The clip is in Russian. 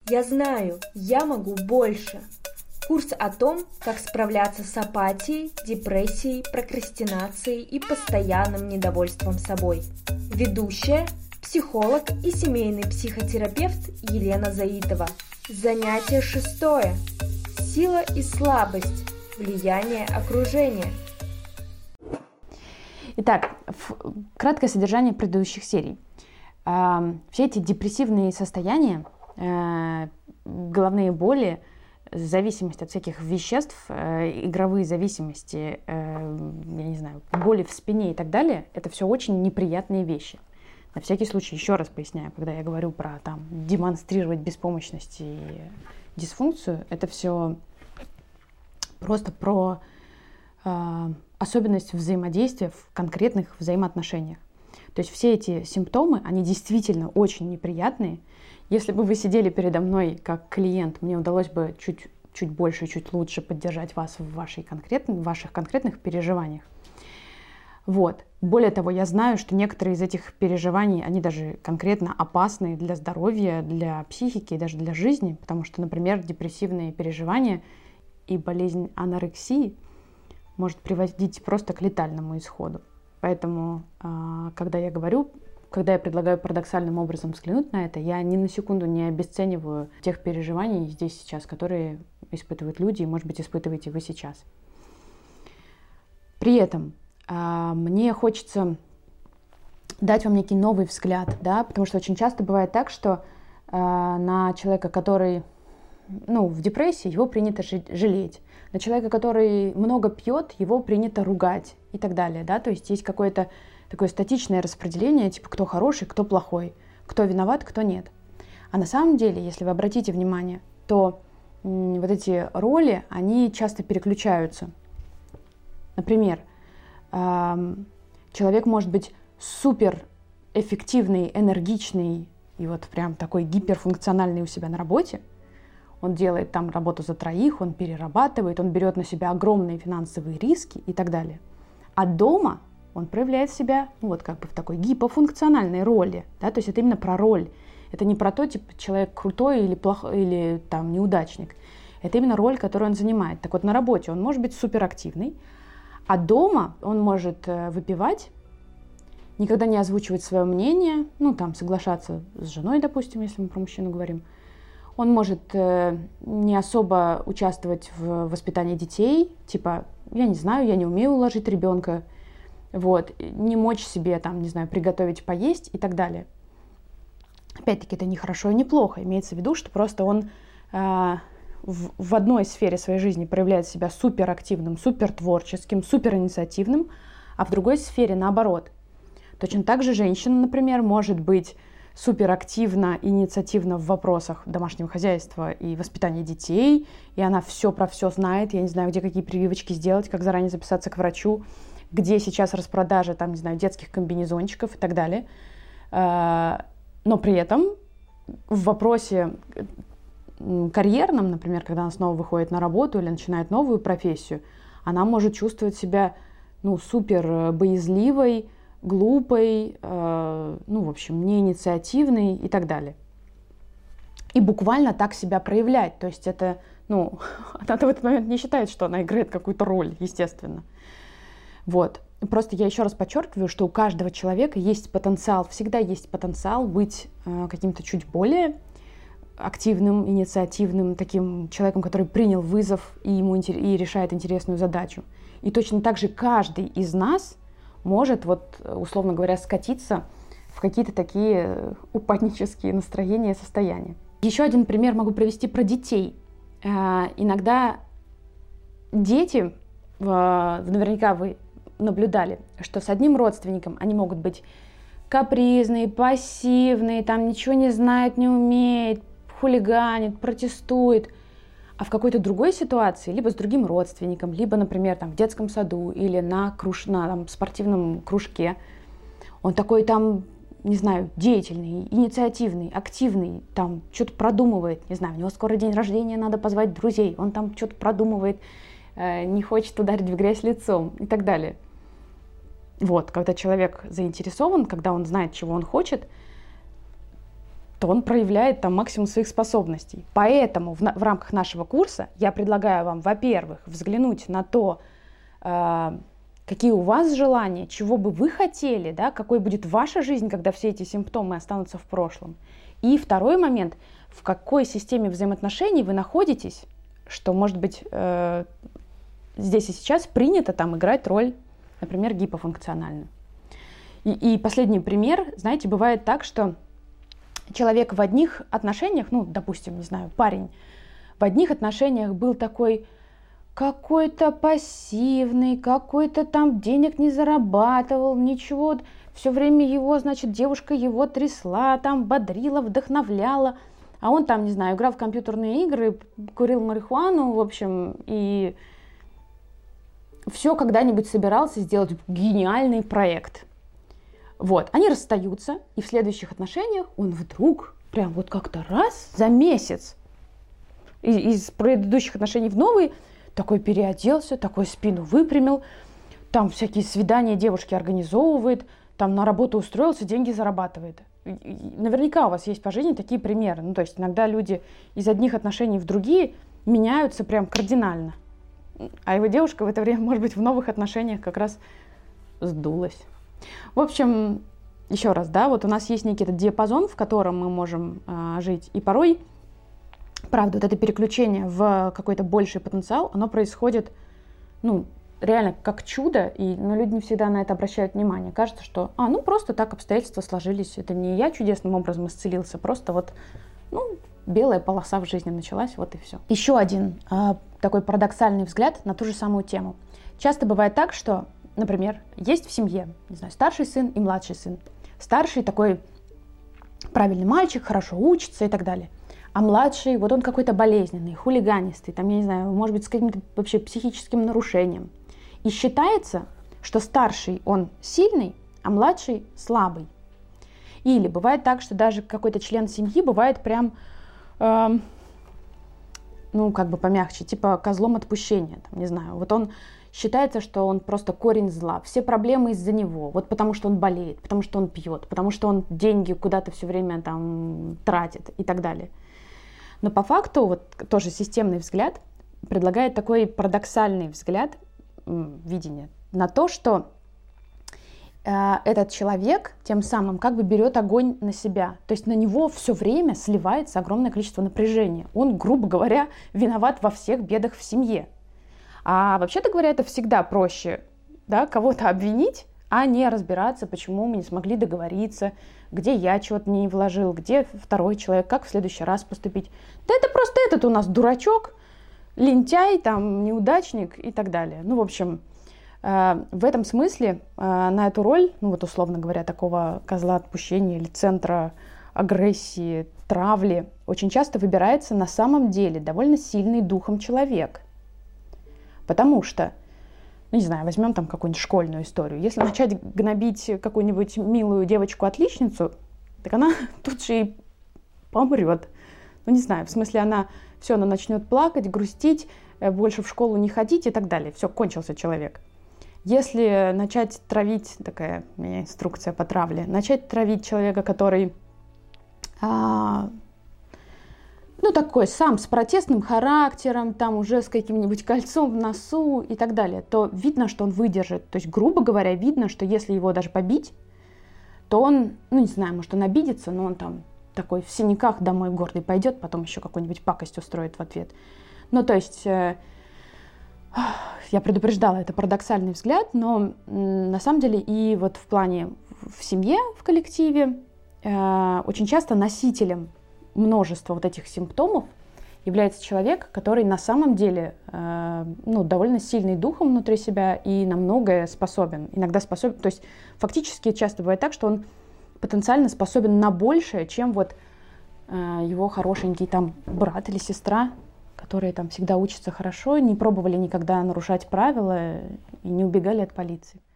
Я знаю, я могу больше. Курс о том, как справляться с апатией, депрессией, прокрастинацией и постоянным недовольством собой. Ведущая, психолог и семейный психотерапевт Елена Заитова. Занятие 6. Сила и слабость. Влияние окружения. Итак, краткое содержание предыдущих серий. Все эти депрессивные состояния, головные боли, зависимость от всяких веществ, игровые зависимости, я не знаю, боли в спине и так далее, это все очень неприятные вещи. На всякий случай еще раз поясняю, когда я говорю про демонстрировать беспомощность и дисфункцию, это все просто про особенность взаимодействия в конкретных взаимоотношениях. То есть все эти симптомы, они действительно очень неприятные. Если бы вы сидели передо мной как клиент, мне удалось бы чуть больше, чуть лучше поддержать вас в ваших конкретных переживаниях. Вот. Более того, я знаю, что некоторые из этих переживаний, они даже конкретно опасны для здоровья, для психики и даже для жизни, потому что, например, депрессивные переживания и болезнь анорексии может приводить просто к летальному исходу. Поэтому, когда я предлагаю парадоксальным образом взглянуть на это, я ни на секунду не обесцениваю тех переживаний здесь сейчас, которые испытывают люди, и, может быть, испытываете вы сейчас. При этом мне хочется дать вам некий новый взгляд, да, потому что очень часто бывает так, что на человека, который в депрессии, его принято жалеть. На человека, который много пьет, его принято ругать и так далее, да, то есть есть какое-то такое статичное распределение, типа кто хороший, кто плохой, кто виноват, кто нет. А на самом деле, если вы обратите внимание, то вот эти роли, они часто переключаются. Например, человек может быть супер эффективный, энергичный и вот прям такой гиперфункциональный у себя на работе. Он делает там работу за троих, он перерабатывает, он берет на себя огромные финансовые риски и так далее. А дома он проявляет себя в такой гипофункциональной роли. Да? То есть это именно про роль. Это не про то, типа, человек крутой или плохой, или там неудачник. Это именно роль, которую он занимает. Так вот, на работе он может быть суперактивный, а дома он может выпивать, никогда не озвучивать свое мнение, соглашаться с женой, допустим, если мы про мужчину говорим. Он может не особо участвовать в воспитании детей, типа, я не знаю, я не умею уложить ребенка, не мочь себе, приготовить поесть и так далее. Опять-таки, это не хорошо и не плохо. Имеется в виду, что просто он в одной сфере своей жизни проявляет себя суперактивным, супертворческим, суперинициативным, а в другой сфере наоборот. Точно так же женщина, например, может быть суперактивна, инициативна в вопросах домашнего хозяйства и воспитания детей, и она все про все знает, я не знаю, где какие прививочки сделать, как заранее записаться к врачу, где сейчас распродажа, детских комбинезончиков и так далее. Но при этом в вопросе карьерном, например, когда она снова выходит на работу или начинает новую профессию, она может чувствовать себя, супер боязливой, глупой, неинициативной и так далее. И буквально так себя проявлять. То есть это, она в этот момент не считает, что она играет какую-то роль, естественно. Просто я еще раз подчеркиваю, что у каждого человека есть потенциал, всегда есть потенциал быть каким-то чуть более активным, инициативным, таким человеком, который принял вызов и решает интересную задачу. И точно так же каждый из нас может, условно говоря, скатиться в какие-то такие упаднические настроения и состояния. Еще один пример могу привести про детей. Иногда дети, наверняка вы наблюдали, что с одним родственником они могут быть капризные, пассивные, ничего не знают, не умеют, хулиганят, протестуют. А в какой-то другой ситуации, либо с другим родственником, либо, например, в детском саду или на спортивном кружке, он такой деятельный, инициативный, активный, что-то продумывает, не знаю, у него скоро день рождения, надо позвать друзей, он что-то продумывает, не хочет ударить в грязь лицом и так далее. Когда человек заинтересован, когда он знает, чего он хочет, то он проявляет там максимум своих способностей. Поэтому в рамках нашего курса я предлагаю вам, во-первых, взглянуть на то, какие у вас желания, чего бы вы хотели, да, какой будет ваша жизнь, когда все эти симптомы останутся в прошлом. И второй момент, в какой системе взаимоотношений вы находитесь, что, может быть, здесь и сейчас принято там играть роль, например, гипофункциональную. И последний пример, знаете, бывает так, что человек в одних отношениях, ну, допустим, не знаю, парень, в одних отношениях был такой какой-то пассивный, какой-то там денег не зарабатывал, ничего, все время его, значит, девушка его трясла, там бодрила, вдохновляла, а он там, не знаю, играл в компьютерные игры, курил марихуану, в общем, и все когда-нибудь собирался сделать гениальный проект. Вот, они расстаются, и в следующих отношениях он вдруг, прям вот как-то раз за месяц из предыдущих отношений в новые, такой переоделся, такой спину выпрямил, там всякие свидания девушки организовывает, там на работу устроился, деньги зарабатывает. И наверняка у вас есть по жизни такие примеры. Ну, то есть иногда люди из одних отношений в другие меняются прям кардинально. А его девушка в это время, может быть, в новых отношениях как раз сдулась. В общем, еще раз, да, вот у нас есть некий этот диапазон, в котором мы можем жить. И порой, правда, вот это переключение в какой-то больший потенциал, оно происходит, ну, реально как чудо, но люди не всегда на это обращают внимание. Кажется, что, ну, просто так обстоятельства сложились, это не я чудесным образом исцелился, просто вот, ну, белая полоса в жизни началась, вот и все. Еще один такой парадоксальный взгляд на ту же самую тему. Часто бывает так, что, например, есть в семье, не знаю, старший сын и младший сын. Старший такой правильный мальчик, хорошо учится и так далее. А младший, вот он какой-то болезненный, хулиганистый, там, я не знаю, может быть, с каким-то вообще психическим нарушением. И считается, что старший он сильный, а младший слабый. Или бывает так, что даже какой-то член семьи бывает прям, ну, как бы помягче, типа козлом отпущения, там, не знаю. Вот он считается, что он просто корень зла, все проблемы из-за него, вот потому что он болеет, потому что он пьет, потому что он деньги куда-то все время там тратит и так далее. Но по факту вот тоже системный взгляд предлагает такой парадоксальный взгляд, видение на то, что этот человек тем самым как бы берет огонь на себя. То есть на него все время сливается огромное количество напряжения. Он, грубо говоря, виноват во всех бедах в семье. А вообще-то говоря, это всегда проще, да, кого-то обвинить, а не разбираться, почему мы не смогли договориться, где я чего-то не вложил, где второй человек, как в следующий раз поступить. Да это просто этот у нас дурачок, лентяй, там, неудачник и так далее. Ну, в общем, в этом смысле на эту роль, ну вот условно говоря, такого козла отпущения или центра агрессии, травли, очень часто выбирается на самом деле довольно сильный духом человек. Потому что, ну не знаю, возьмем там какую-нибудь школьную историю. Если начать гнобить какую-нибудь милую девочку-отличницу, так она тут же и помрет. Ну не знаю, в смысле она начнет плакать, грустить, больше в школу не ходить и так далее. Все, кончился человек. Если начать травить, такая у меня инструкция по травле, начать травить человека, который, ну такой сам с протестным характером, там уже с каким-нибудь кольцом в носу и так далее, то видно, что он выдержит. То есть, грубо говоря, видно, что если его даже побить, то он, ну не знаю, может он обидится, но он там такой в синяках домой гордый пойдет, потом еще какую-нибудь пакость устроит в ответ. Ну, то есть, я предупреждала, это парадоксальный взгляд, но на самом деле и вот в плане в семье, в коллективе, очень часто носителем множества вот этих симптомов является человек, который на самом деле ну, довольно сильный духом внутри себя и на многое способен. Иногда способен, то есть фактически часто бывает так, что он потенциально способен на большее, чем вот его хорошенький там брат или сестра, которые там всегда учатся хорошо, не пробовали никогда нарушать правила и не убегали от полиции.